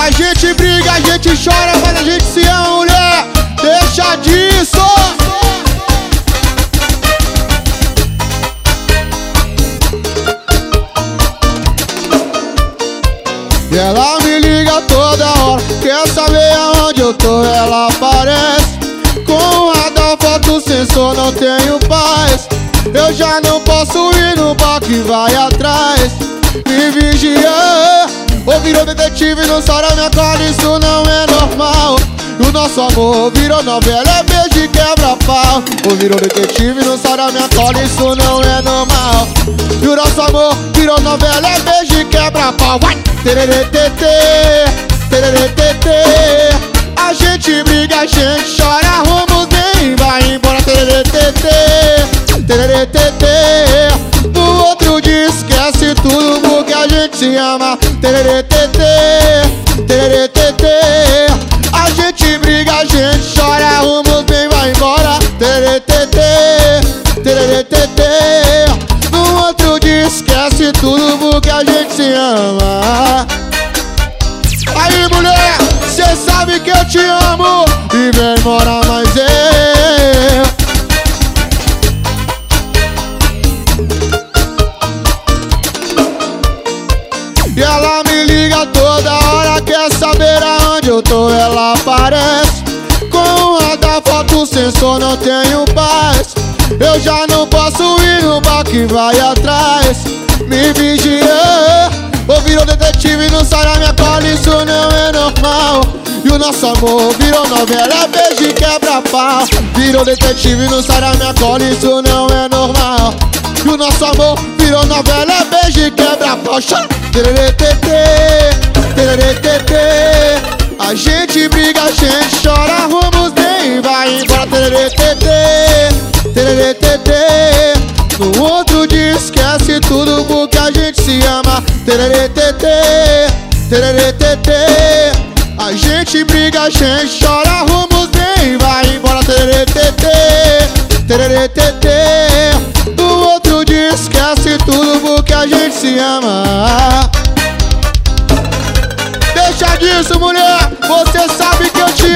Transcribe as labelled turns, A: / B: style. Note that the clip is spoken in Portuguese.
A: A gente briga, a gente chora, mas a gente se ama, mulher. Deixa disso. E ela me liga toda hora, quer saber aonde eu tô, ela aparece com um radar, foto, sensor, não tenho paz. Eu já não posso ir no bar que vai atrás, me vigia. Ou virou detetive, não sara minha cola, isso não é normal. E o nosso amor virou novela, é beijo e quebra-pau. Ou virou detetive, não sara minha cola, isso não é normal. E o nosso amor virou novela, é beijo e quebra-pau. Vai! Tererê-tê-tê, tererê-tê-tê. A gente briga, a gente chora, arruma bem, vai embora. Tererê-tê-tê, tererê-tê-tê. No outro dia esquece tudo porque a gente se ama. Tererê-tê-tê, tererê-tê-tê. A gente briga, a gente chora, arruma bem, vai embora. Tererê-tê-tê, tererê-tê-tê. No outro dia esquece tudo porque a gente se ama. Aí, mulher, cê sabe que eu te amo e vem morar mais eu. E ela me liga toda hora, quer saber aonde eu tô, ela aparece com um radar, foto, sensor, não tenho paz. Eu já não posso ir no bar que vai atrás, me vigia. Ou virou detetive, não sai da minha cola, isso não é normal. E o nosso amor virou novela, beijo e quebra-pau. Virou detetive, não sai da minha cola, isso não é normal. E o nosso amor virou novela, beijo e quebra-pau. Tererê-tê-tê, tererê-tê-tê. A gente briga, a gente chora, arruma os bem e vai embora. Tererê-tê-tê, tererê-tê-tê. No outro dia esquece tudo porque a gente se ama. Tererê-tê-tê, tererê-tê-tê. A gente briga, a gente chora, arruma os bem e vai embora. Tererê-tê-tê, tererê-tê-tê. No outro dia esquece tudo porque a gente se ama. Deixa disso, mulher, você sabe que eu te